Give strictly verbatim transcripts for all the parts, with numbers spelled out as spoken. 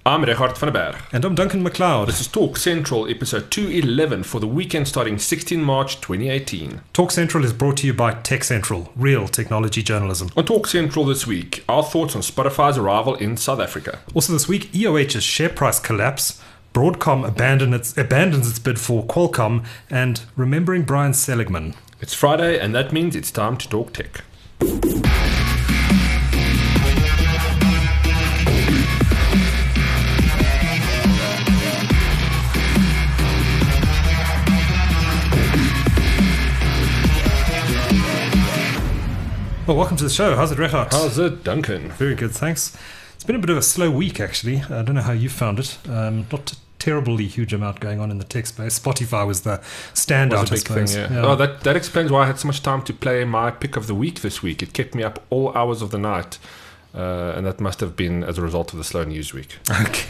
I'm Richard van der Berg. And I'm Duncan McLeod. This is Talk Central, episode two eleven for the weekend starting sixteenth of March twenty eighteen. Talk Central is brought to you by Tech Central, real technology journalism. On Talk Central this week, our thoughts on Spotify's arrival in South Africa. Also this week, E O H's share price collapse, Broadcom abandon its, abandons its bid for Qualcomm, and remembering Brian Seligman. It's Friday, and that means it's time to talk tech. Well, welcome to the show. How's it, Richard? How's it, Duncan? Very good, thanks. It's been a bit of a slow week, actually. I don't know how you found it. Um, not a terribly huge amount going on in the tech space. Spotify was the standout, was a big I suppose. Thing, yeah. Yeah. Oh, that, that explains why I had so much time to play my pick of the week this week. It kept me up all hours of the night. Uh, and that must have been as a result of the slow news week.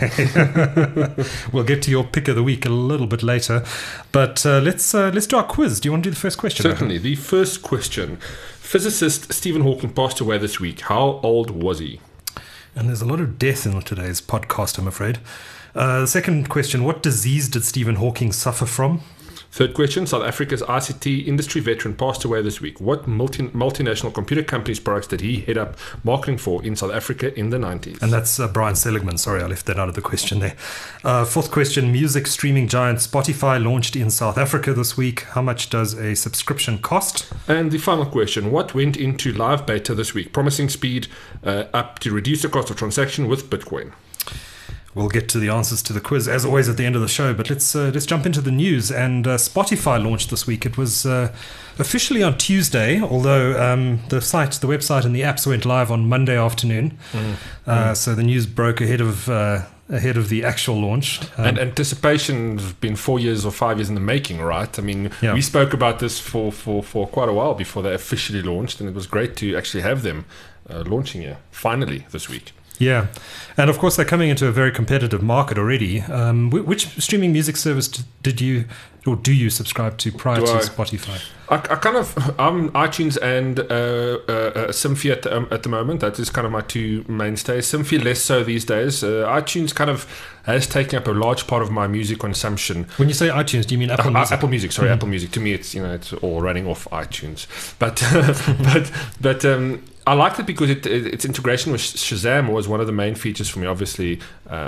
Okay. We'll get to your pick of the week a little bit later. But uh, let's uh, let's do our quiz. Do you want to do the first question? Certainly. The first question. Physicist Stephen Hawking passed away this week. How old was he? And there's a lot of death in today's podcast, I'm afraid. Uh, the second question. What disease did Stephen Hawking suffer from? Third question, South Africa's I C T industry veteran passed away this week. What multi- multinational computer company's products did he head up marketing for in South Africa in the nineties? And that's uh, Brian Seligman. Sorry, I left that out of the question there. Uh, fourth question, music streaming giant Spotify launched in South Africa this week. How much does a subscription cost? And the final question, what went into live beta this week? Promising speed uh, up to reduce the cost of transaction with Bitcoin. We'll get to the answers to the quiz, as always, at the end of the show. But let's uh, let's jump into the news. And uh, Spotify launched this week. It was uh, officially on Tuesday, although um, the site, the website and the apps went live on Monday afternoon. Mm. Uh, mm. So the news broke ahead of uh, ahead of the actual launch. Um, and anticipation's been four years or five years in the making, right? I mean, yeah. we spoke about this for, for, for quite a while before they officially launched. And it was great to actually have them uh, launching here, finally, this week. Yeah, and of course they're coming into a very competitive market already. Um, which streaming music service did you or do you subscribe to prior do to I, Spotify? I, I kind of I'm iTunes and uh, uh, uh, Symphy at the, um, at the moment. That is kind of my two mainstays. Symphy less so these days. Uh, iTunes kind of has taken up a large part of my music consumption. When you say iTunes, do you mean Apple uh, Music? Apple Music, sorry, mm-hmm. Apple Music. To me, it's you know it's all running off iTunes, but uh, but but. Um, I liked it because it, it, its integration with Shazam was one of the main features for me. Obviously,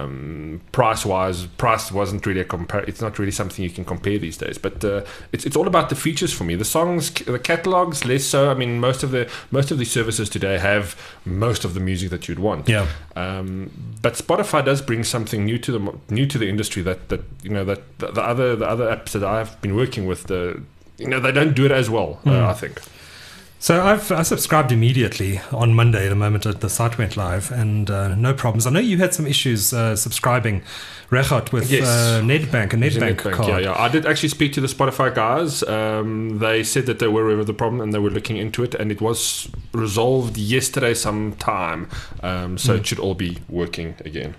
um, price-wise, price wasn't really a compare. It's not really something you can compare these days. But uh, it's it's all about the features for me. The songs, the catalogs, less so. I mean, most of the most of these services today have most of the music that you'd want. Yeah. Um, but Spotify does bring something new to the new to the industry that, that you know that the, the other the other apps that I've been working with, the you know they don't do it as well. Mm. Uh, I think. So I've I subscribed immediately on Monday, the moment the site went live, and uh, no problems. I know you had some issues uh, subscribing, Richard, with yes. uh, Nedbank, a Nedbank, Nedbank card. Yeah, yeah. I did actually speak to the Spotify guys. Um, they said that they were aware of the problem and they were looking into it, and it was resolved yesterday sometime. Um, so mm. it should all be working again.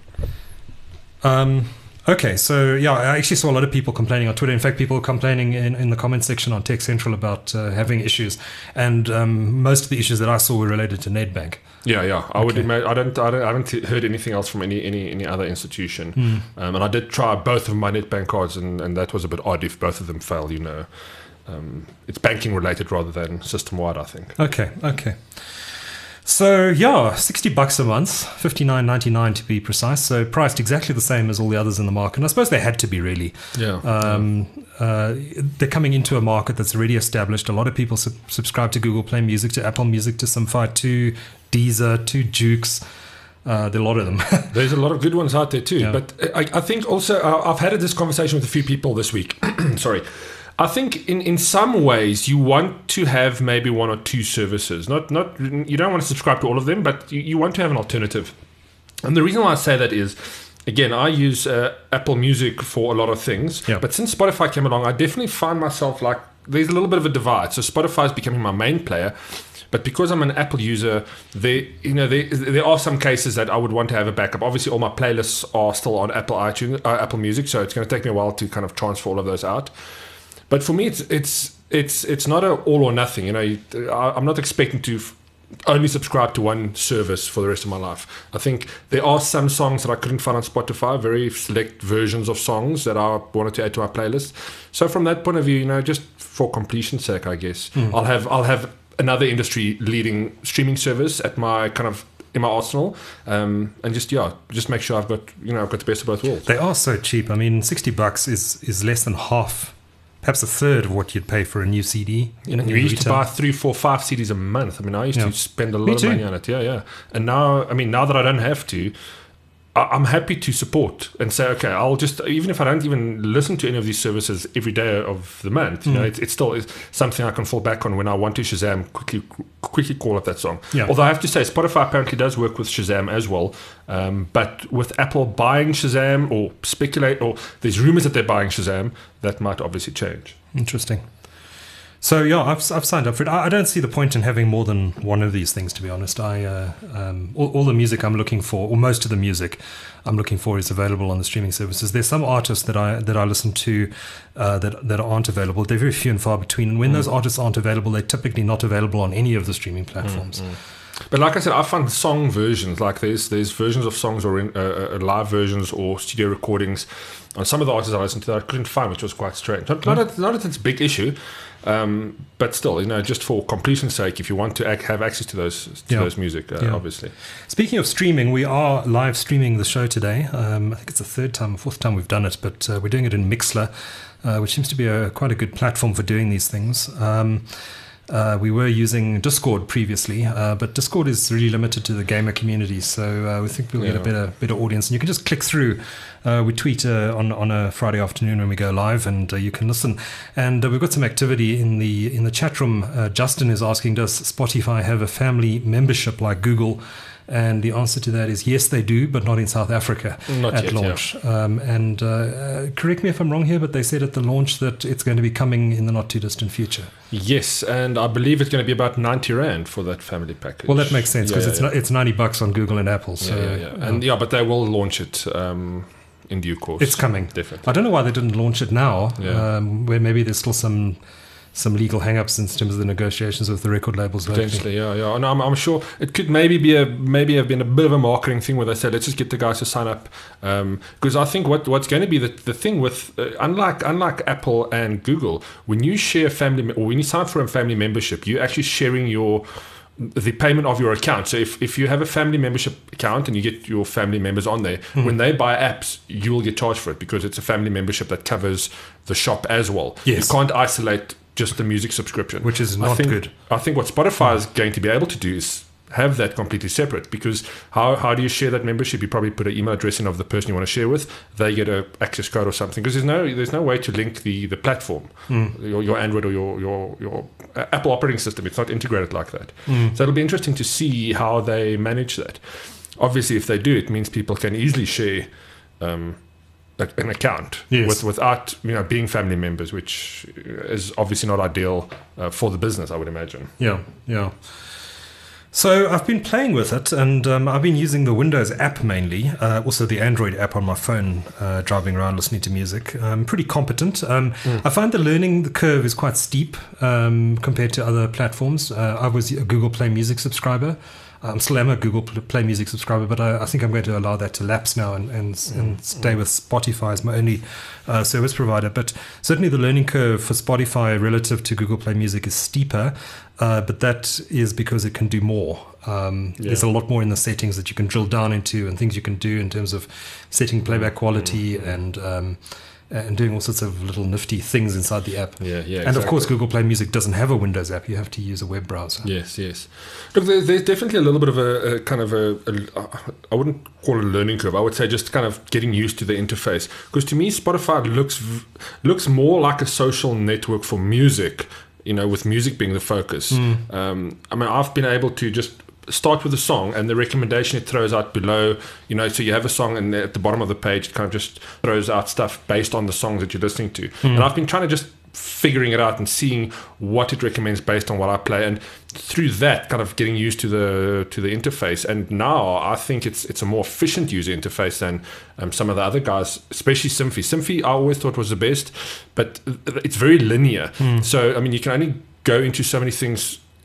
Um. Okay, so yeah, I actually saw a lot of people complaining on Twitter. In fact, people complaining in, in the comment section on Tech Central about uh, having issues, and um, most of the issues that I saw were related to Nedbank. Yeah, yeah. I okay. would. Imagine, I don't. I don't. I haven't heard anything else from any any, any other institution. Mm. Um, and I did try both of my Nedbank cards, and, and that was a bit odd if both of them fail. You know, um, it's banking related rather than system wide, I think. Okay. Okay. So yeah, sixty bucks a month, fifty-nine ninety-nine to be precise. So priced exactly the same as all the others in the market. And I suppose they had to be really. Yeah. Um, uh, they're coming into a market that's already established. A lot of people sub- subscribe to Google Play Music, to Apple Music, to Symphy, to Deezer, to Jukes. Uh, there are a lot of them. There's a lot of good ones out there too. Yeah. But I, I think also uh, I've had this conversation with a few people this week. Sorry. I think in, in some ways you want to have maybe one or two services. Not not you don't want to subscribe to all of them, but you, you want to have an alternative. And the reason why I say that is, again, I use uh, Apple Music for a lot of things. Yeah. But since Spotify came along, I definitely find myself like there's a little bit of a divide. So Spotify is becoming my main player. But because I'm an Apple user, there you know there there are some cases that I would want to have a backup. Obviously, all my playlists are still on Apple iTunes, uh, Apple Music, so it's going to take me a while to kind of transfer all of those out. But for me, it's it's it's it's not a all or nothing. You know, I, I'm not expecting to only subscribe to one service for the rest of my life. I think there are some songs that I couldn't find on Spotify, very select versions of songs that I wanted to add to my playlist. So from that point of view, you know, just for completion's sake, I guess, mm. I'll have I'll have another industry leading streaming service at my kind of in my arsenal, um, and just yeah, just make sure I've got you know I've got the best of both worlds. They are so cheap. I mean, sixty bucks is is less than half, perhaps a third of what you'd pay for a new C D. You know, you used retail. to buy three, four, five C Ds a month. I mean, I used yeah. to spend a lot of money on it. Yeah, yeah. And now, I mean, now that I don't have to, I'm happy to support and say, okay, I'll just, even if I don't even listen to any of these services every day of the month, you mm. know, it, it's still is something I can fall back on when I want to Shazam, quickly quickly call up that song. Yeah. Although I have to say, Spotify apparently does work with Shazam as well. Um, but with Apple buying Shazam or speculate, or there's rumors that they're buying Shazam, that might obviously change. Interesting. So yeah, I've I've signed up for it. I, I don't see the point in having more than one of these things, to be honest. I uh, um, all, all the music I'm looking for, or most of the music I'm looking for, is available on the streaming services. There's some artists that I that I listen to uh, that that aren't available. They're very few and far between. And when mm. those artists aren't available, they're typically not available on any of the streaming platforms. Mm, mm. But like I said, I find song versions, like there's there's versions of songs or in, uh, uh, live versions or studio recordings on some of the artists I listened to that I couldn't find, which was quite strange. Not, not, that, not that it's a big issue, um, but still, you know, just for completion's sake, if you want to ac- have access to those to yeah. those music, uh, yeah. obviously. Speaking of streaming, we are live streaming the show today. Um, I think it's the third time, fourth time we've done it, but uh, we're doing it in Mixlr, uh, which seems to be a quite a good platform for doing these things. Um, Uh, we were using Discord previously, uh, but Discord is really limited to the gamer community, so uh, we think we'll yeah. get a better better audience. And you can just click through. Uh, we tweet uh, on on a Friday afternoon when we go live, and uh, you can listen. And uh, we've got some activity in the in the chat room. Uh, Justin is asking, does Spotify have a family membership like Google? And the answer to that is yes, they do, but not in South Africa not at yet, launch. Yeah. Um, and uh, uh, correct me if I'm wrong here, but they said at the launch that it's going to be coming in the not too distant future. Yes, and I believe it's going to be about ninety rand for that family package. Well, that makes sense because yeah, yeah, it's yeah. it's ninety bucks on Google and Apple. So yeah, yeah, yeah. and uh, yeah, but they will launch it um, in due course. It's coming, definitely. I don't know why they didn't launch it now. Yeah. Um, where maybe there's still some. some legal hang-ups in terms of the negotiations with the record labels. Potentially, yeah, yeah. And I'm, I'm sure it could maybe be a maybe have been a bit of a marketing thing where they said, let's just get the guys to sign up. Because um, I think what what's going to be the, the thing with, uh, unlike unlike Apple and Google, when you share family, or when you sign up for a family membership, you're actually sharing your the payment of your account. So if, if you have a family membership account and you get your family members on there, mm. when they buy apps, you will get charged for it because it's a family membership that covers the shop as well. Yes. You can't isolate just the music subscription, which is not I think, good. I think what Spotify is going to be able to do is have that completely separate, because how how do you share that membership? You probably put an email address in of the person you want to share with. They get a access code or something, because there's no there's no way to link the the platform, mm. your, your Android or your your your Apple operating system. It's not integrated like that. Mm. So it'll be interesting to see how they manage that. Obviously, if they do, it means people can easily share Um, an account yes. with, without you know being family members, which is obviously not ideal uh, for the business, I would imagine. Yeah, yeah. So I've been playing with it, and um, I've been using the Windows app mainly, uh, also the Android app on my phone, uh, driving around listening to music. Um, pretty competent. Um, mm. I find the learning the curve is quite steep um, compared to other platforms. Uh, I was a Google Play Music subscriber. I'm still am a Google Play Music subscriber, but I, I think I'm going to allow that to lapse now and, and, mm. and stay with Spotify as my only uh, service provider. But certainly the learning curve for Spotify relative to Google Play Music is steeper, uh, but that is because it can do more. Um, yeah. There's a lot more in the settings that you can drill down into and things you can do in terms of setting playback quality mm. and um, and doing all sorts of little nifty things inside the app. Yeah, yeah. And exactly. of course, Google Play Music doesn't have a Windows app. You have to use a web browser. Yes, yes. Look, there's, there's definitely a little bit of a, a kind of a, a, I wouldn't call it a learning curve. I would say just kind of getting used to the interface. Because to me, Spotify looks looks more like a social network for music, you know, with music being the focus. Mm. Um, I mean, I've been able to just start with a song, and the recommendation it throws out below, you know, so you have a song, and at the bottom of the page it kind of just throws out stuff based on the songs that you're listening to. Mm. And I've been trying to just figuring it out and seeing what it recommends based on what I play, and through that kind of getting used to the to the interface. And now I think it's it's a more efficient user interface than um, some of the other guys, especially Symphy. Symphy I always thought was the best, but it's very linear. Mm. So I mean, you can only go into so many things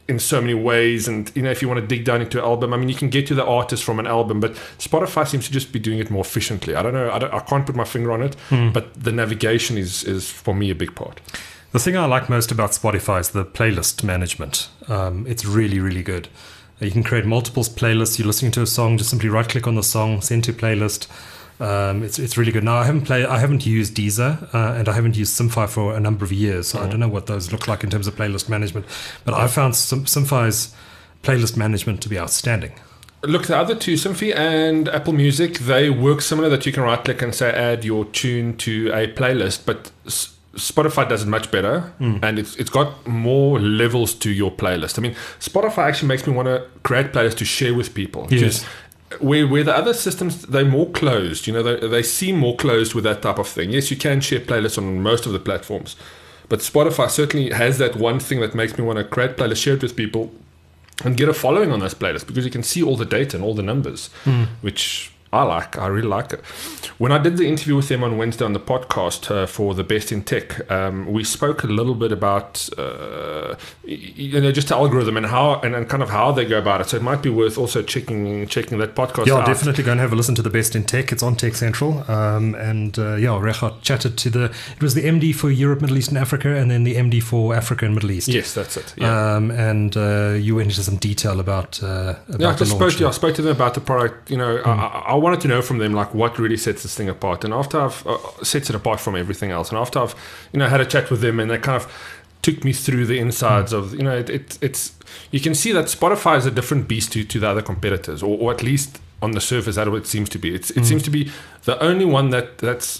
in so many ways. And, you know, if you want to dig down into an album, I mean, you can get to the artist from an album, but Spotify seems to just be doing it more efficiently. I don't know. I, don't, I can't put my finger on it, mm. but the navigation is, is, for me, a big part. The thing I like most about Spotify is the playlist management. Um, it's really, really good. You can create multiple playlists. You're listening to a song, just simply right-click on the song, send to playlist. Um, it's it's really good. Now I haven't played, I haven't used Deezer, uh, and I haven't used Simfy for a number of years, so mm. I don't know what those look like in terms of playlist management. But I found Sim, Simfy's playlist management to be outstanding. Look, the other two, Simfy and Apple Music, they work similar. That you can right-click and say add your tune to a playlist, but Spotify does it much better, mm. and it's it's got more levels to your playlist. I mean, Spotify actually makes me want to create playlists to share with people. Yes. Where where the other systems, they're more closed. You know, they they seem more closed with that type of thing. Yes, you can share playlists on most of the platforms, but Spotify certainly has that one thing that makes me want to create playlists, share it with people, and get a following on those playlists, because you can see all the data and all the numbers, mm. which I like. I really like it. When I did the interview with them on Wednesday on the podcast uh, for the Best in Tech, um, we spoke a little bit about uh, you know, just the algorithm and how and, and kind of how they go about it. So it might be worth also checking checking that podcast yeah, out. Yeah, definitely go and have a listen to the Best in Tech. It's on Tech Central. Um, and uh, yeah, Regardt chatted to the, it was the M D for Europe, Middle East and Africa, and then the M D for Africa and Middle East. Yes, that's it. Yeah. Um, and uh, you went into some detail about, uh, about yeah, I just the launch. spoke, yeah, I spoke to them about the product. You know, mm. I, I wanted to know from them like what really sets this thing apart. And after I've uh, sets it apart from everything else, and after I've you know had a chat with them, and they kind of took me through the insides mm. of you know it, it, it's you can see that Spotify is a different beast to, to the other competitors, or, or at least on the surface that's what it seems to be. It's, it mm. seems to be the only one that that's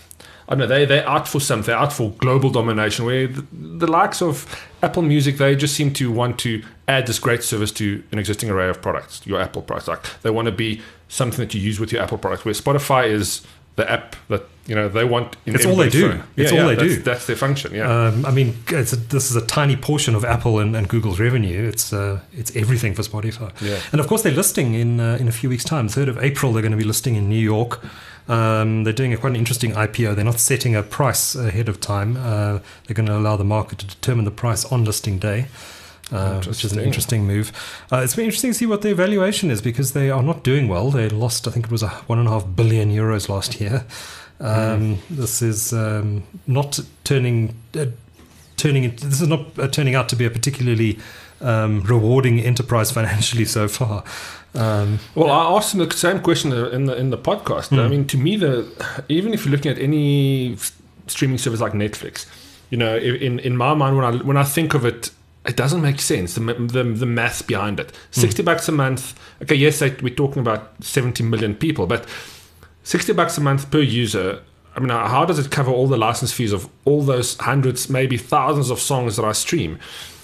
I don't know, they they're out for something, they're out for global domination, where the, the likes of Apple Music, they just seem to want to add this great service to an existing array of products, your Apple products. Like they want to be something that you use with your Apple products, where Spotify is the app that you know they want. In it's all they do. Phone. It's yeah, all yeah, they that's, do. That's their function. Yeah. Um, I mean, it's a, this is a tiny portion of Apple and, and Google's revenue. It's uh, it's everything for Spotify. Yeah. And of course, they're listing in uh, in a few weeks' time. third of April, they're going to be listing in New York. Um, they're doing a quite an interesting I P O. They're not setting a price ahead of time. Uh, they're going to allow the market to determine the price on listing day. Uh, which is an interesting move. Uh, it's very interesting to see what their valuation is, because they are not doing well. They lost, I think it was a one and a half billion euros last year. Um, mm. This is um, not turning uh, turning. This is not uh, turning out to be a particularly um, rewarding enterprise financially so far. Um, well, I asked them the same question in the in the podcast. Mm. I mean, to me, the even if you're looking at any streaming service like Netflix, you know, in in my mind, when I when I think of it, it doesn't make sense, the the, the math behind it. sixty mm. bucks a month. Okay, yes, we're talking about seventy million people, but sixty bucks a month per user. I mean, how does it cover all the license fees of all those hundreds, maybe thousands of songs that I stream?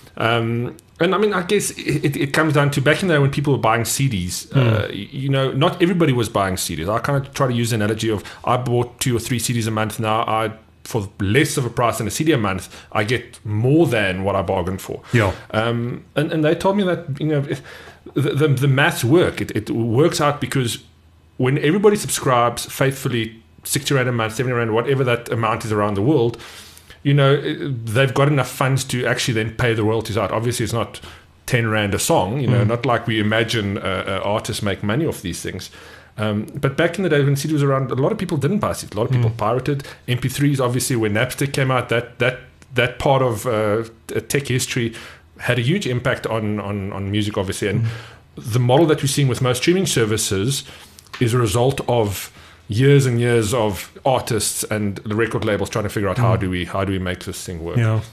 Um, and I mean, I guess it, it comes down to back in the day when people were buying C Ds. Mm. Uh, you know, not everybody was buying C Ds. I kind of try to use the analogy of I bought two or three C Ds a month. Now I for less of a price than a C D a month, I get more than what I bargained for. Yeah. Um, and, and they told me that, you know, if the, the, the maths work. It, it works out because when everybody subscribes faithfully, sixty rand a month, seventy rand, whatever that amount is around the world, you know, they've got enough funds to actually then pay the royalties out. Obviously, it's not ten rand a song, you know, mm. not like we imagine uh, uh, artists make money off these things. Um, but back in the day when C D was around, a lot of people didn't buy C Ds. A lot of people mm. pirated. M P threes, obviously, when Napster came out, that that that part of uh, tech history had a huge impact on, on, on music, obviously. And mm. the model that we're seeing with most streaming services is a result of years and years of artists and the record labels trying to figure out mm. how do we how do we make this thing work. Yeah.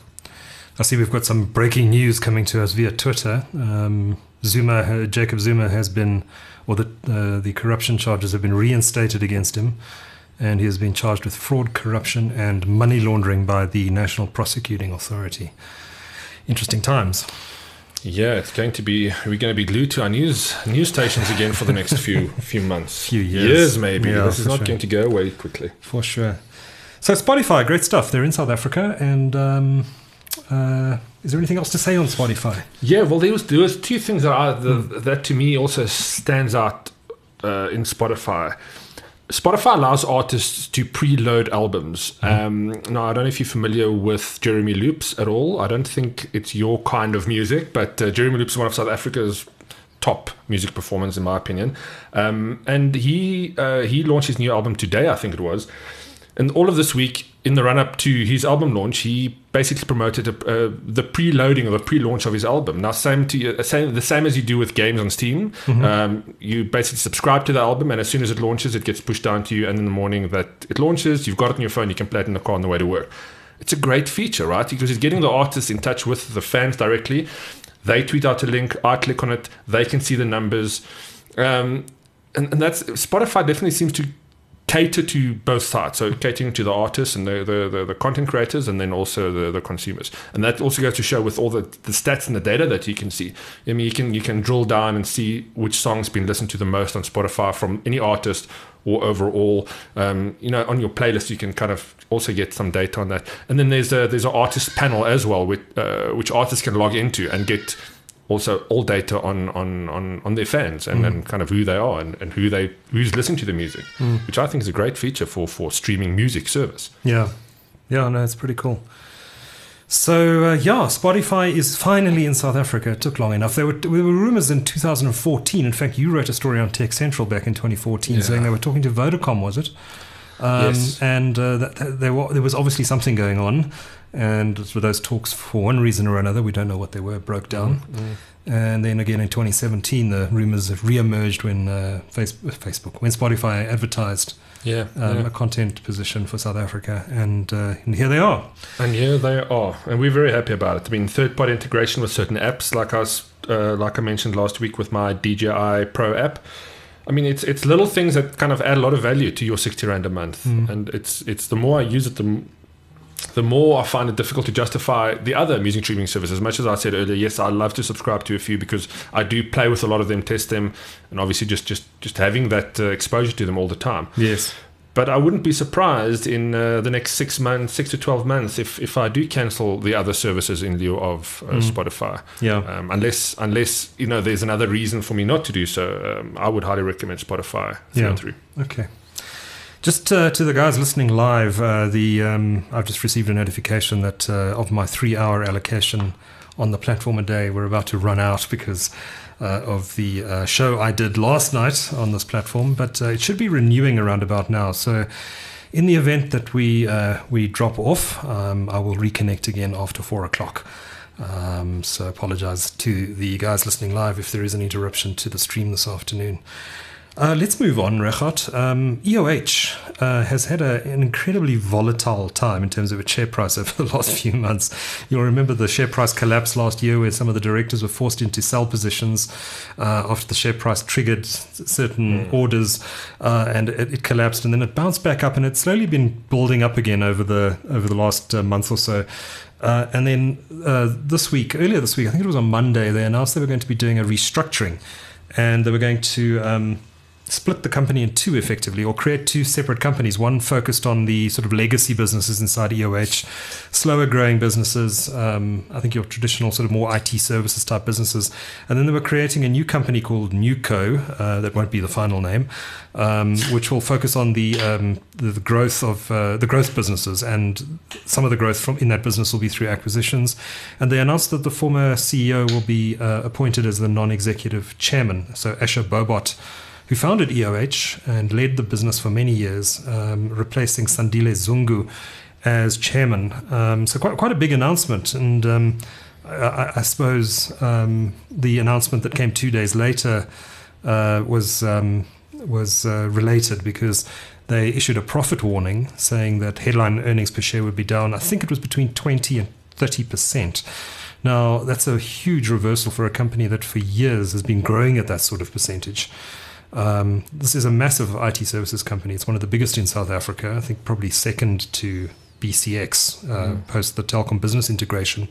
I see we've got some breaking news coming to us via Twitter. Um, Zuma, uh, Jacob Zuma has been, or the uh, the corruption charges have been reinstated against him, and he has been charged with fraud, corruption, and money laundering by the National Prosecuting Authority. Interesting times. Yeah, it's going to be. We're going to be glued to our news news stations again for the next few few months, few years, years maybe. Yeah, this is not sure. going to go away quickly, for sure. So Spotify, great stuff. They're in South Africa, and um, uh, is there anything else to say on Spotify? Yeah, well, there was there was two things that are the, mm. that to me also stands out uh, in Spotify. Spotify allows artists to preload albums. Mm. Um, now, I don't know if you're familiar with Jeremy Loops at all. I don't think it's your kind of music, but uh, Jeremy Loops is one of South Africa's top music performers, in my opinion. Um, and he uh, he launched his new album today, I think it was. And all of this week, in the run-up to his album launch, he basically promoted a, uh, the preloading or the pre-launch of his album. Now, same to uh, same, the same as you do with games on Steam. Mm-hmm. Um, you basically subscribe to the album, and as soon as it launches, it gets pushed down to you. And in the morning that it launches, you've got it on your phone. You can play it in the car on the way to work. It's a great feature, right? Because it's getting the artists in touch with the fans directly. They tweet out a link. I click on it. They can see the numbers, um, and, and that's Spotify definitely seems to cater to both sides, so catering to the artists and the the, the, the content creators, and then also the, the consumers. And that also goes to show with all the, the stats and the data that you can see. I mean, you can you can drill down and see which song's been listened to the most on Spotify from any artist or overall. Um, you know, on your playlist, you can kind of also get some data on that. And then there's a there's an artist panel as well, with uh, which artists can log into and get also all data on on, on, on their fans and, mm. and kind of who they are and, and who they who's listening to the music, mm. which I think is a great feature for, for streaming music service. Yeah, yeah, no, it's pretty cool. So uh, yeah, Spotify is finally in South Africa. It took long enough. There were there were rumors in two thousand fourteen. In fact, you wrote a story on Tech Central back in twenty fourteen yeah. saying they were talking to Vodacom, was it? Um, yes. And uh, that, that there, were, there was obviously something going on. And those talks, for one reason or another, we don't know what they were, broke down. Mm-hmm. And then again in twenty seventeen, the rumors have re-emerged when uh, Facebook, Facebook, when Spotify advertised yeah, um, yeah. a content position for South Africa. And, uh, and here they are. And here they are. And we're very happy about it. I mean, third-party integration with certain apps, like I, was, uh, like I mentioned last week with my D J I Pro app. I mean, it's it's little things that kind of add a lot of value to your sixty rand a month. Mm. And it's it's the more I use it, the the more I find it difficult to justify the other music streaming services. As much as I said earlier, yes, I love to subscribe to a few because I do play with a lot of them, test them, and obviously just just, just having that uh, exposure to them all the time. Yes. But I wouldn't be surprised in uh, the next six months, six to twelve months, if, if I do cancel the other services in lieu of uh, mm. Spotify. Yeah. Um, unless unless you know there's another reason for me not to do so, um, I would highly recommend Spotify through yeah. and through. Okay. Just uh, to the guys listening live, uh, the um, I've just received a notification that uh, of my three-hour allocation on the platform a day, we're about to run out because uh, of the uh, show I did last night on this platform. But uh, it should be renewing around about now. So, in the event that we uh, we drop off, um, I will reconnect again after four o'clock. Um, so, apologize to the guys listening live if there is an interruption to the stream this afternoon. Uh, let's move on, Regardt. Um, E O H uh, has had a, an incredibly volatile time in terms of its share price over the last few months. You'll remember the share price collapse last year where some of the directors were forced into sell positions uh, after the share price triggered certain mm. orders uh, and it, it collapsed, and then it bounced back up, and it's slowly been building up again over the over the last uh, month or so. Uh, and then uh, this week, earlier this week, I think it was on Monday, they announced they were going to be doing a restructuring, and they were going to um, split the company in two effectively, or create two separate companies, one focused on the sort of legacy businesses inside E O H, slower growing businesses, um, I think your traditional sort of more I T services type businesses, and then they were creating a new company called Newco, uh, that won't be the final name, um, which will focus on the um, the, the growth of uh, the growth businesses, and some of the growth from in that business will be through acquisitions. And they announced that the former C E O will be uh, appointed as the non-executive chairman, so Asher Bobot, who founded E O H and led the business for many years, um, replacing Sandile Zungu as chairman. Um, so quite quite a big announcement. And um, I, I suppose um, the announcement that came two days later uh, was um, was uh, related, because they issued a profit warning saying that headline earnings per share would be down, I think it was between twenty and thirty percent. Now, that's a huge reversal for a company that for years has been growing at that sort of percentage. Um, this is a massive I T services company. It's one of the biggest in South Africa. I think probably second to B C X, uh, mm. post the Telkom business integration.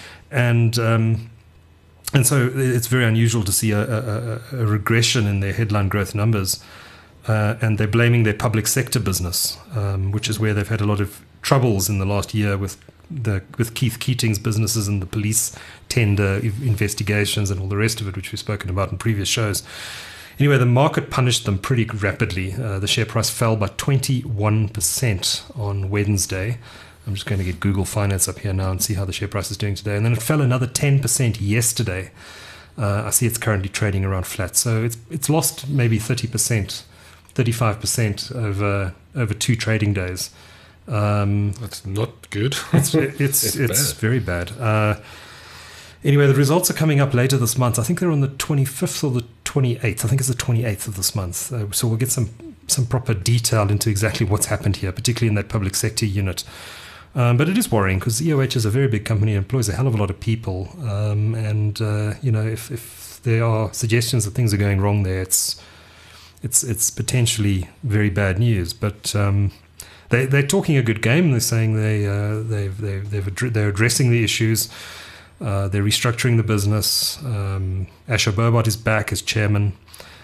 And um, and so it's very unusual to see a, a, a regression in their headline growth numbers. Uh, and they're blaming their public sector business, um, which is where they've had a lot of troubles in the last year with the with Keith Keating's businesses and the police tender investigations and all the rest of it, which we've spoken about in previous shows. Anyway, the market punished them pretty rapidly. Uh, the share price fell by twenty-one percent on Wednesday. I'm just going to get Google Finance up here now and see how the share price is doing today. And then it fell another ten percent yesterday. Uh, I see it's currently trading around flat. So it's it's lost maybe thirty percent, thirty-five percent over over two trading days. Um, That's not good. it's it's it's, it's very bad. Uh, anyway, the results are coming up later this month. I think they're on the twenty-fifth or the twenty-eighth. I think it's the twenty-eighth of this month. Uh, so we'll get some some proper detail into exactly what's happened here, particularly in that public sector unit. Um, but it is worrying because E O H is a very big company, employs a hell of a lot of people, um, and uh, you know if, if there are suggestions that things are going wrong there, it's it's it's potentially very bad news. But um, they they're talking a good game. They're saying they uh, they've they've, they've ad- they're addressing the issues. Uh, they're restructuring the business. Um, Asher Bobart is back as chairman,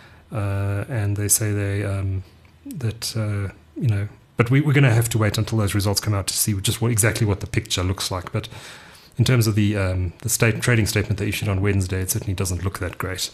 uh, and they say they um, that uh, you know. But we, we're going to have to wait until those results come out to see just what, exactly what the picture looks like. But in terms of the um, the state trading statement they issued on Wednesday, it certainly doesn't look that great.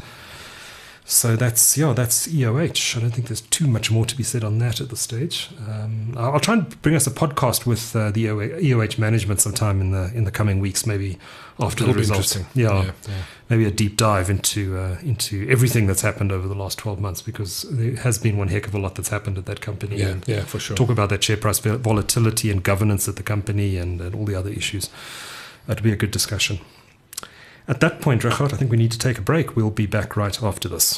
So that's yeah, that's E O H. I don't think there's too much more to be said on that at this stage. Um, I'll try and bring us a podcast with uh, the E O H management sometime in the in the coming weeks, maybe after That'll the results. Yeah, yeah, yeah, maybe a deep dive into uh, into everything that's happened over the last twelve months, because there has been one heck of a lot that's happened at that company. Yeah, and yeah, for sure. Talk about that share price volatility and governance at the company and, and all the other issues. That'd be a good discussion. At that point, Regardt, I think we need to take a break. We'll be back right after this.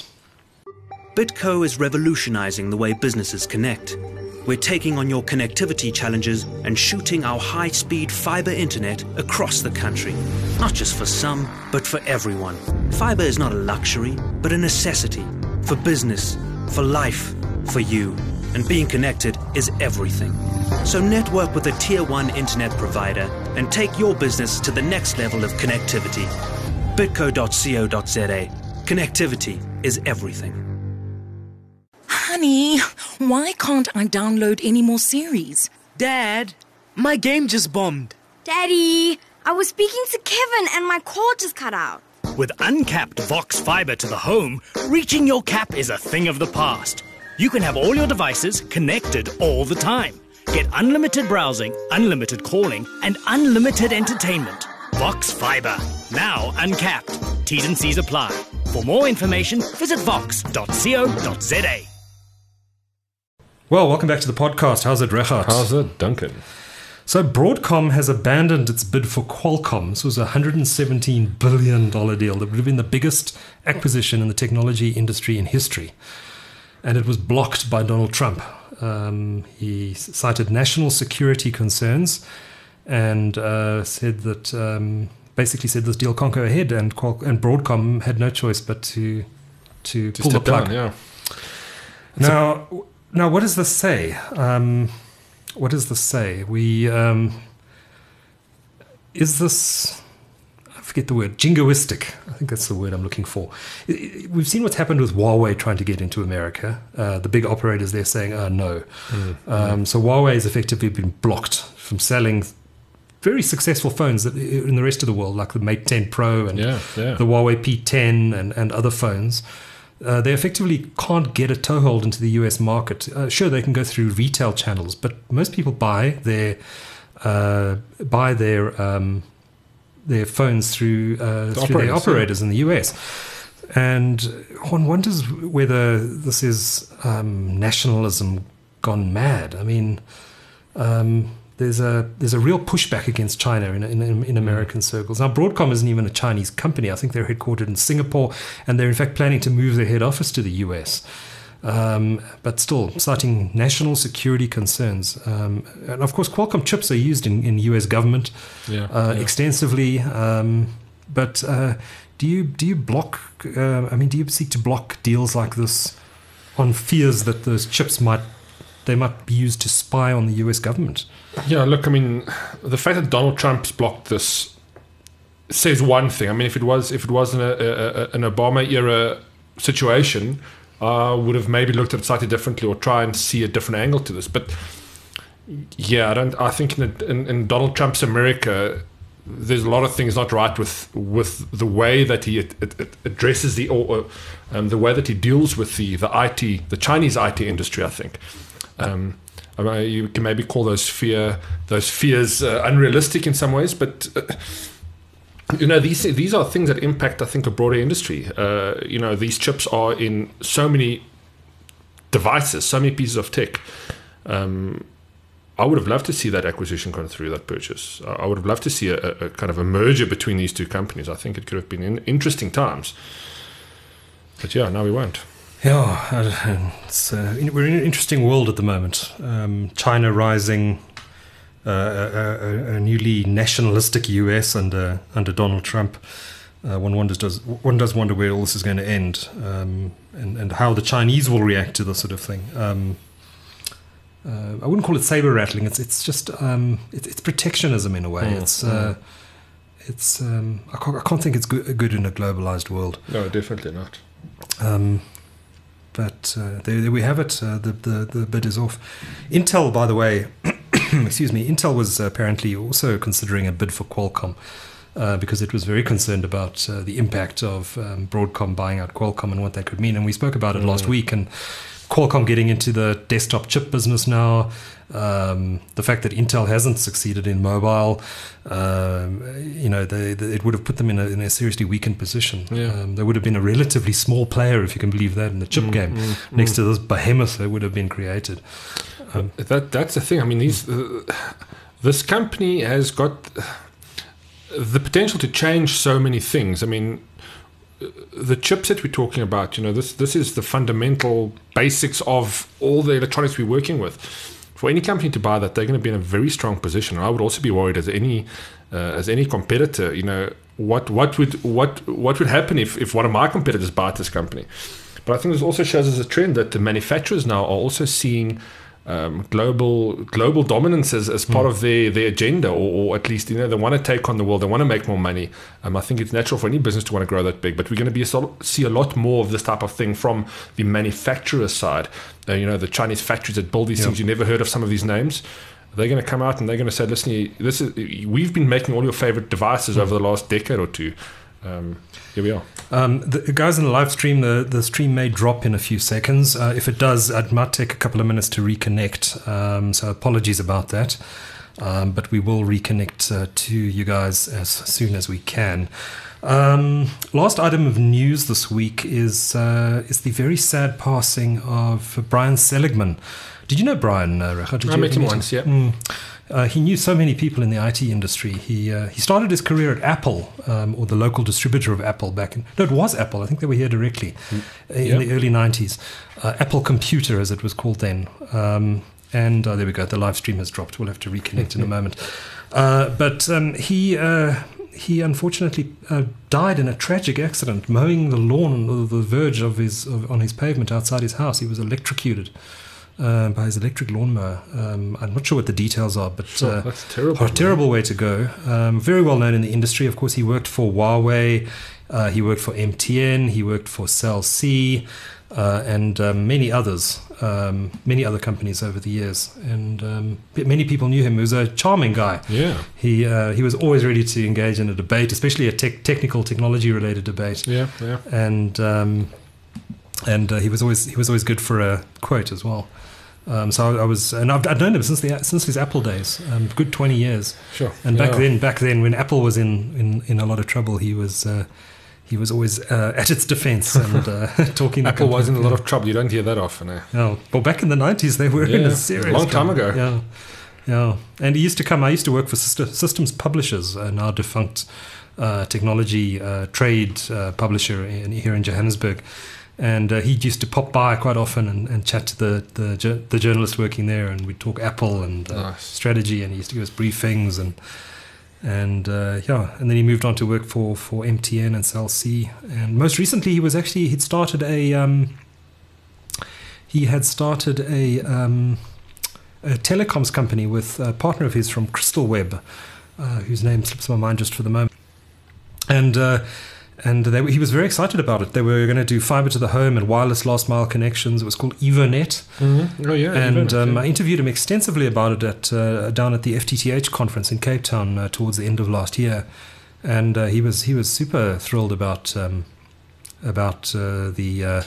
Bitco is revolutionizing the way businesses connect. We're taking on your connectivity challenges and shooting our high-speed fiber internet across the country. Not just for some, but for everyone. Fiber is not a luxury, but a necessity. For business, for life, for you. And being connected is everything. So network with a tier one internet provider and take your business to the next level of connectivity. bitco dot co dot za. Connectivity is everything. Honey, why can't I download any more series? Dad, my game just bombed. Daddy, I was speaking to Kevin and my cord just cut out. With uncapped Vox Fiber to the home, reaching your cap is a thing of the past. You can have all your devices connected all the time. Get unlimited browsing, unlimited calling, and unlimited entertainment. Vox Fiber, now uncapped. T's and C's apply. For more information, visit vox dot co dot za. Well, welcome back to the podcast. How's it, Regardt? How's it, Duncan? So Broadcom has abandoned its bid for Qualcomm. This was a one hundred seventeen billion dollars deal that would have been the biggest acquisition in the technology industry in history. And it was blocked by Donald Trump. Um, he cited national security concerns and uh, said that, um, basically said this deal can't go ahead, and Qual- and Broadcom had no choice but to to, To pull the step plug. down, yeah. Now, now, what does this say? Um, what does this say? We um, is this? I forget the word. Jingoistic. I think that's the word I'm looking for. I- I- We've seen what's happened with Huawei trying to get into America. Uh, the big operators there saying, "Oh no." Mm, Um, so Huawei has effectively been blocked from selling very successful phones that, in the rest of the world, like the Mate ten Pro and Yeah, yeah. the Huawei P ten and, and other phones. Uh, they effectively can't get a toehold into the U S market. Uh, sure, they can go through retail channels, but most people buy their uh, buy their um, their phones through uh, The through their operators, operators in the U S. And one wonders whether this is um, nationalism gone mad. I mean, um, there's a there's a real pushback against China in, in in American circles. Now, Broadcom isn't even a Chinese company. I think they're headquartered in Singapore, and they're in fact planning to move their head office to the U S. Um, but still, citing national security concerns. Um, and of course, Qualcomm chips are used in, in U S government Yeah, uh, yeah. extensively. Um, but uh, do you do you block? Uh, I mean, do you seek to block deals like this on fears that those chips might they might be used to spy on the U S government? Yeah, look, I mean, the fact that Donald Trump's blocked this says one thing. I mean, if it was if it was an, a, a, an Obama era situation, I uh, would have maybe looked at it slightly differently or try and see a different angle to this. But yeah, I don't. I think in, in, in Donald Trump's America, there's a lot of things not right with with the way that he it, it addresses the or um, the way that he deals with the the I T, the Chinese I T industry. I think um, I mean, you can maybe call those fear those fears uh, unrealistic in some ways, but. Uh, You know, these these are things that impact, I think, a broader industry. Uh, you know, these chips are in so many devices, so many pieces of tech. Um, I would have loved to see that acquisition gone through, that purchase. I would have loved to see a, a kind of a merger between these two companies. I think it could have been in interesting times. But yeah, now we won't. Yeah, it's, uh, we're in an interesting world at the moment. Um, China rising. Uh, a, a newly nationalistic U S under under Donald Trump. Uh, one wonders does one does wonder where all this is going to end, um, and and how the Chinese will react to this sort of thing. Um, uh, I wouldn't call it saber rattling. It's it's just um, it, it's protectionism in a way. Mm, it's uh, mm. it's um, I can't I can't think it's good, good in a globalized world. No, definitely not. Um, but uh, there, there we have it. Uh, the the the bid is off. Intel, by the way. Excuse me, Intel was apparently also considering a bid for Qualcomm uh, because it was very concerned about uh, the impact of um, Broadcom buying out Qualcomm and what that could mean. And we spoke about it mm. last week. And Qualcomm getting into the desktop chip business now, um, the fact that Intel hasn't succeeded in mobile, um, you know, they, they, it would have put them in a, in a seriously weakened position. Yeah. Um, they would have been a relatively small player, if you can believe that, in the chip mm, game, mm, next mm. to this behemoth that would have been created. Um, that that's the thing. I mean, these uh, this company has got the potential to change so many things. I mean, the chipset we're talking about. You know, this this is the fundamental basics of all the electronics we're working with. For any company to buy that, they're going to be in a very strong position. And I would also be worried as any uh, as any competitor. You know, what what would what what would happen if if one of my competitors bought this company? But I think this also shows us a trend that the manufacturers now are also seeing. Um, global global dominance as, as part mm. of their, their agenda, or, or at least, you know, they want to take on the world, they want to make more money. Um, I think it's natural for any business to want to grow that big, but we're going to be a, see a lot more of this type of thing from the manufacturer side. Uh, you know, the Chinese factories that build these yep. things, you never heard of some of these names. They're going to come out and they're going to say, listen, this is, we've been making all your favorite devices mm. over the last decade or two. Um, here we are. Um, the guys in the live stream, the, the stream may drop in a few seconds. Uh, if it does, it might take a couple of minutes to reconnect. Um, so apologies about that. Um, but we will reconnect uh, to you guys as soon as we can. Um, last item of news this week is uh, is the very sad passing of Brian Seligman. Did you know Brian, uh, Recha? Did I you met him once, yeah. Mm. Uh, he knew so many people in the I T industry. He uh, he started his career at Apple, um, or the local distributor of Apple back in... No, it was Apple. I think they were here directly mm. in yep. the early nineties. Uh, Apple Computer, as it was called then. Um, and uh, there we go. The live stream has dropped. We'll have to reconnect in a moment. Uh, but um, he... Uh, He unfortunately uh, died in a tragic accident mowing the lawn on the verge of his of, on his pavement outside his house. He was electrocuted uh, by his electric lawnmower. Um, I'm not sure what the details are, but sure, uh, that's terrible. A terrible way to go. Um, very well known in the industry. Of course, he worked for Huawei. Uh, he worked for M T N. He worked for Cell C. Uh, and um, many others, um, many other companies over the years, and um, many people knew him. He was a charming guy. Yeah, he uh, he was always ready to engage in a debate, especially a te- technical, technology-related debate. Yeah, yeah, and um, and uh, he was always he was always good for a quote as well. Um, so I, I was, and I've, I've known him since the since his Apple days, um, good twenty years. Sure. And back yeah. then, back then, when Apple was in in, in a lot of trouble, he was. Uh, He was always uh, at its defense and uh, talking. Apple was in a lot of trouble. You don't hear that often. Eh? No, well, back in the nineties, they were yeah, in a serious a long trouble. time ago. Yeah, yeah. And he used to come. I used to work for Systems Publishers, a now defunct uh, technology uh, trade uh, publisher in, here in Johannesburg. And uh, he used to pop by quite often and, and chat to the, the the journalists working there, and we'd talk Apple and uh, nice. strategy. And he used to give us briefings and. And uh, yeah, and then he moved on to work for, for M T N and Cell C. And most recently, he was actually he'd started a um, he had started a, um, a telecoms company with a partner of his from Crystal Web, uh, whose name slips my mind just for the moment. And uh, And they, he was very excited about it. They were going to do fiber to the home and wireless last mile connections. It was called EvoNet. Mm-hmm. Oh yeah, and EvoNet, um, yeah. I interviewed him extensively about it at uh, down at the F T T H conference in Cape Town uh, towards the end of last year, and uh, he was he was super thrilled about um, about uh, the uh,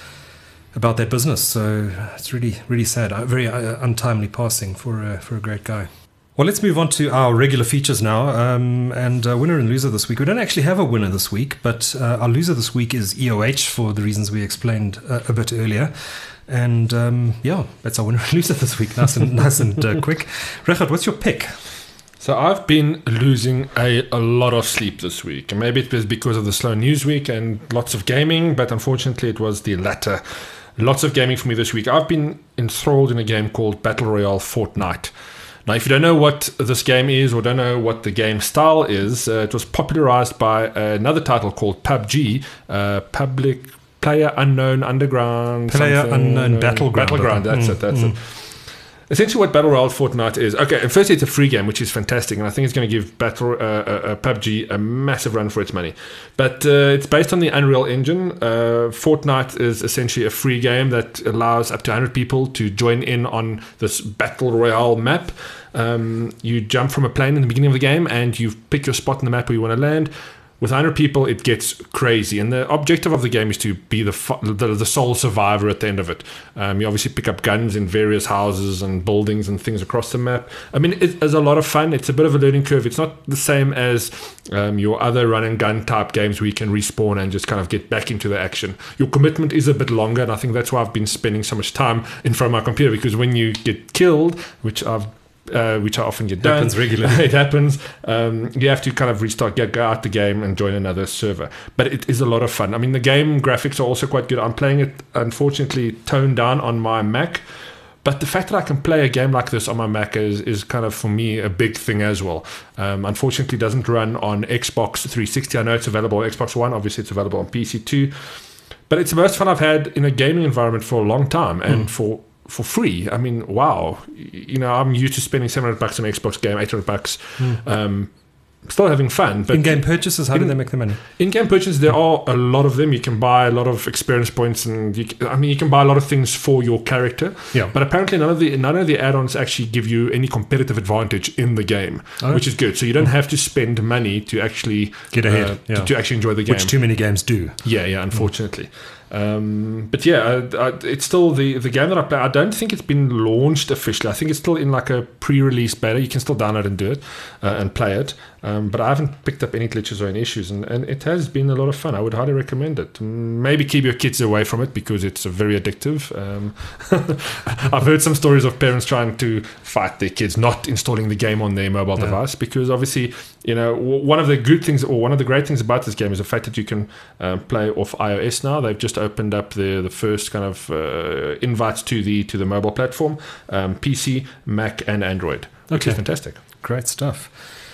about that business. So it's really really sad, uh, very uh, untimely passing for uh, for a great guy. Well, let's move on to our regular features now. Um, and uh, winner and loser this week. We don't actually have a winner this week, but uh, our loser this week is E O H for the reasons we explained uh, a bit earlier. And um, yeah, that's our winner and loser this week. Nice and nice and uh, quick. Regardt, what's your pick? So I've been losing a, a lot of sleep this week. And maybe it was because of the slow news week and lots of gaming, but unfortunately it was the latter. Lots of gaming for me this week. I've been enthralled in a game called Battle Royale Fortnite. Now, if you don't know what this game is or don't know what the game style is, uh, it was popularized by another title called P U B G, uh, Public Player Unknown Underground. Player Unknown uh, Battleground. Battleground, that's mm, it, that's mm. it. Essentially what Battle Royale Fortnite is, okay, firstly it's a free game, which is fantastic, and I think it's going to give Battle uh, uh, P U B G a massive run for its money. But uh, it's based on the Unreal Engine. Uh, Fortnite is essentially a free game that allows up to one hundred people to join in on this Battle Royale map. Um, you jump from a plane in the beginning of the game, and you pick your spot in the map where you want to land. With one hundred people, it gets crazy, and the objective of the game is to be the the, the sole survivor at the end of it. Um, you obviously pick up guns in various houses and buildings and things across the map. I mean, it is a lot of fun. It's a bit of a learning curve. It's not the same as um, your other run and gun type games where you can respawn and just kind of get back into the action. Your commitment is a bit longer, and I think that's why I've been spending so much time in front of my computer, because when you get killed, which I've Uh, which I often get done. Happens regularly. It happens. Um, you have to kind of restart, get go out the game and join another server. But it is a lot of fun. I mean, the game graphics are also quite good. I'm playing it, unfortunately, toned down on my Mac. But the fact that I can play a game like this on my Mac is, is kind of, for me, a big thing as well. Um, unfortunately, it doesn't run on Xbox three sixty. I know it's available on Xbox One. Obviously, it's available on P C too. But it's the most fun I've had in a gaming environment for a long time. And mm. for for free. I mean, wow. You know, I'm used to spending seven hundred bucks on an Xbox game, eight hundred bucks. Mm. Um, still having fun. But in-game purchases, how in, do they make the money? In-game purchases, there are a lot of them. You can buy a lot of experience points, and you can, I mean, you can buy a lot of things for your character. Yeah. But apparently, none of the none of the add-ons actually give you any competitive advantage in the game, oh. which is good. So you don't have to spend money to actually get ahead, uh, yeah. to, to actually enjoy the game, which too many games do. Yeah, yeah. Unfortunately. Mm. Um, but yeah, I, I, it's still the, the game that I play. I don't think it's been launched officially. I think it's still in like a pre-release beta. You can still download and do it uh, and play it. Um, but I haven't picked up any glitches or any issues, and, and it has been a lot of fun. I would highly recommend it. Maybe keep your kids away from it because it's very addictive. Um, I've heard some stories of parents trying to fight their kids not installing the game on their mobile yeah. device, because obviously, you know, one of the good things or one of the great things about this game is the fact that you can um, play off iOS now. They've just opened up the the first kind of uh, invites to the to the mobile platform, um, P C, Mac, and Android, which okay. is fantastic. Great stuff.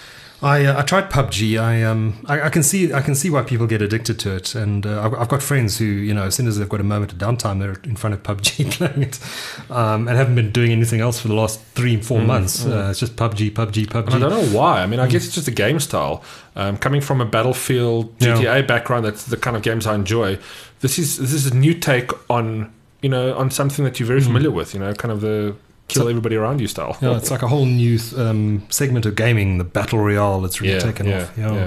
I uh, I tried P U B G. I um I, I can see I can see why people get addicted to it, and uh, I've, I've got friends who, you know, as soon as they've got a moment of downtime, they're in front of P U B G playing it, um, and haven't been doing anything else for the last three four mm, months. Mm. Uh, it's just P U B G, P U B G, P U B G. And I don't know why. I mean, I mm. guess it's just a game style. Um, coming from a Battlefield, G T A yeah. background, that's the kind of games I enjoy. This is this is a new take on, you know, on something that you're very mm. familiar with. You know, kind of the kill so, everybody around you style. Yeah, it's like a whole new um, segment of gaming, the Battle Royale that's really yeah, taken yeah, off. Yeah. yeah.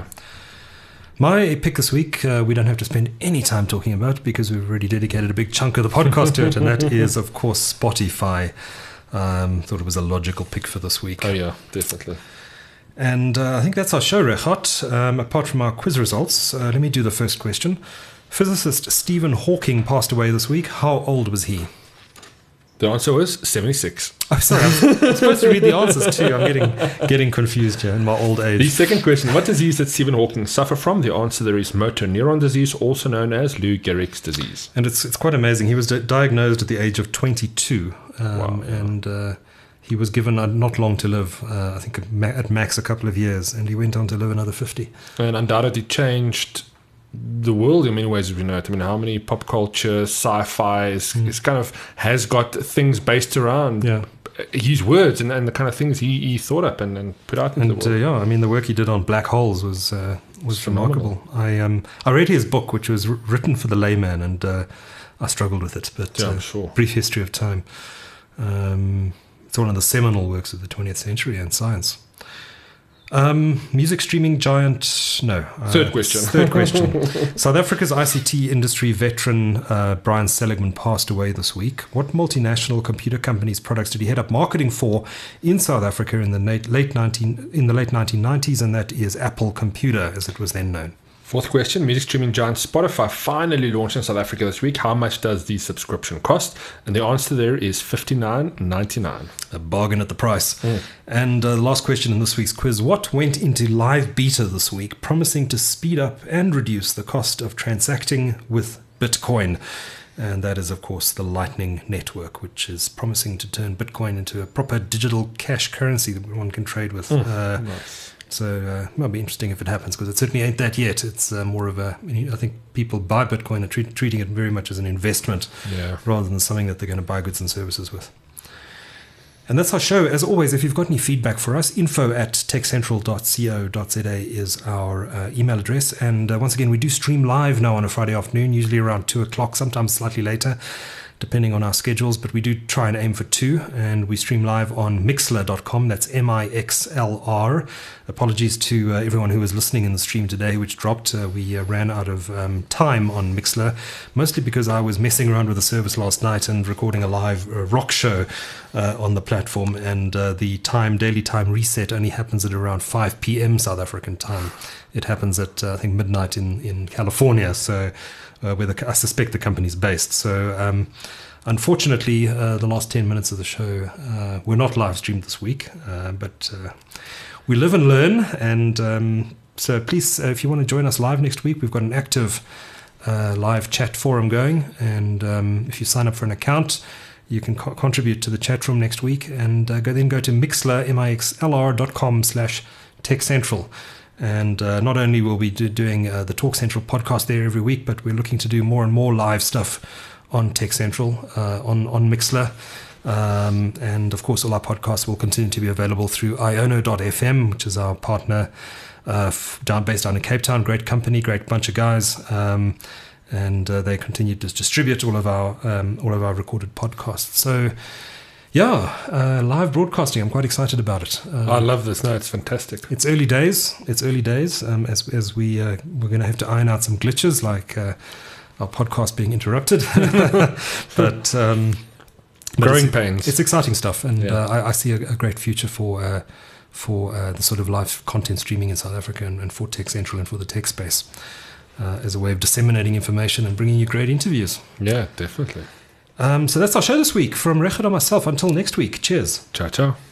My pick this week, uh, we don't have to spend any time talking about because we've already dedicated a big chunk of the podcast to it, and that is, of course, Spotify. Um, thought it was a logical pick for this week. Oh, yeah, definitely. And uh, I think that's our show, Regardt. Um, apart from our quiz results, uh, let me do the first question. Physicist Stephen Hawking passed away this week. How old was he? The answer was seventy-six. Oh, sorry. I'm supposed to read the answers too. I'm getting getting confused here in my old age. The second question, what disease did Stephen Hawking suffer from? The answer there is motor neuron disease, also known as Lou Gehrig's disease. And it's it's quite amazing. He was di- diagnosed at the age of twenty-two. Um, wow, yeah. And uh, he was given uh, not long to live, uh, I think at max a couple of years, and he went on to live another fifty. And undoubtedly changed the world in many ways, as we know it. I mean, how many pop culture, sci-fi is, mm. is kind of has got things based around yeah. his words and, and the kind of things he, he thought up and, and put out into and, the world. Uh, yeah, I mean, the work he did on black holes was uh, was It's remarkable. phenomenal. I um I read his book, which was r- written for the layman, and uh, I struggled with it. But Yeah, I'm uh, sure. Brief History of Time. Um, it's one of the seminal works of the twentieth century and science. Um, music streaming giant. No. Uh, Third question. Third question. South Africa's I C T industry veteran uh, Brian Seligman passed away this week. What multinational computer company's products did he head up marketing for in South Africa in the late, late nineteen in the late nineteen nineties? And that is Apple Computer, as it was then known. Fourth question, music streaming giant Spotify finally launched in South Africa this week. How much does the subscription cost? And the answer there is fifty-nine ninety-nine. A bargain at the price. Mm. And uh, the last question in this week's quiz, what went into live beta this week, promising to speed up and reduce the cost of transacting with Bitcoin? And that is, of course, the Lightning Network, which is promising to turn Bitcoin into a proper digital cash currency that one can trade with. Mm. Uh, nice. So uh, it might be interesting if it happens, because it certainly ain't that yet. It's uh, more of a, I think people buy Bitcoin and treat, treating it very much as an investment, yeah, rather than something that they're going to buy goods and services with. And that's our show. As always, if you've got any feedback for us, info at techcentral dot co dot za is our uh, email address. And uh, once again, we do stream live now on a Friday afternoon, usually around two o'clock, sometimes slightly later, depending on our schedules, but we do try and aim for two, and we stream live on mixlr dot com. That's M I X L R. Apologies to uh, everyone who was listening in the stream today, which dropped. Uh, we uh, ran out of um, time on Mixlr, mostly because I was messing around with the service last night and recording a live uh, rock show uh, on the platform, and uh, the time, daily time reset only happens at around five p.m. South African time. It happens at, uh, I think, midnight in, in California, so uh, where the, I suspect the company's based. So, um, unfortunately, uh, the last ten minutes of the show uh, were not live streamed this week, uh, but uh, we live and learn. And um, so please, uh, if you want to join us live next week, we've got an active uh, live chat forum going. And um, if you sign up for an account, you can co- contribute to the chat room next week, and uh, go, then go to Mixlr, M I X L R dot com slash TechCentral. And uh, not only will we be do, doing uh, the Talk Central podcast there every week, but we're looking to do more and more live stuff on Tech Central, uh, on, on Mixlr. Um, and of course, all our podcasts will continue to be available through iono dot f m, which is our partner uh, f- down based down in Cape Town. Great company, great bunch of guys. Um, and uh, they continue to distribute all of our um, all of our recorded podcasts. So, yeah, uh, live broadcasting. I'm quite excited about it. Uh, I love this. No, it's fantastic. It's early days. It's early days. Um, as as we uh, we're going to have to iron out some glitches, like uh, our podcast being interrupted. but um, growing it's, pains. It's exciting stuff, and yeah. uh, I, I see a, a great future for uh, for uh, the sort of live content streaming in South Africa, and, and for Tech Central and for the tech space, uh, as a way of disseminating information and bringing you great interviews. Yeah, definitely. Um, so that's our show this week. From Richard and myself, until next week. Cheers. Ciao, ciao.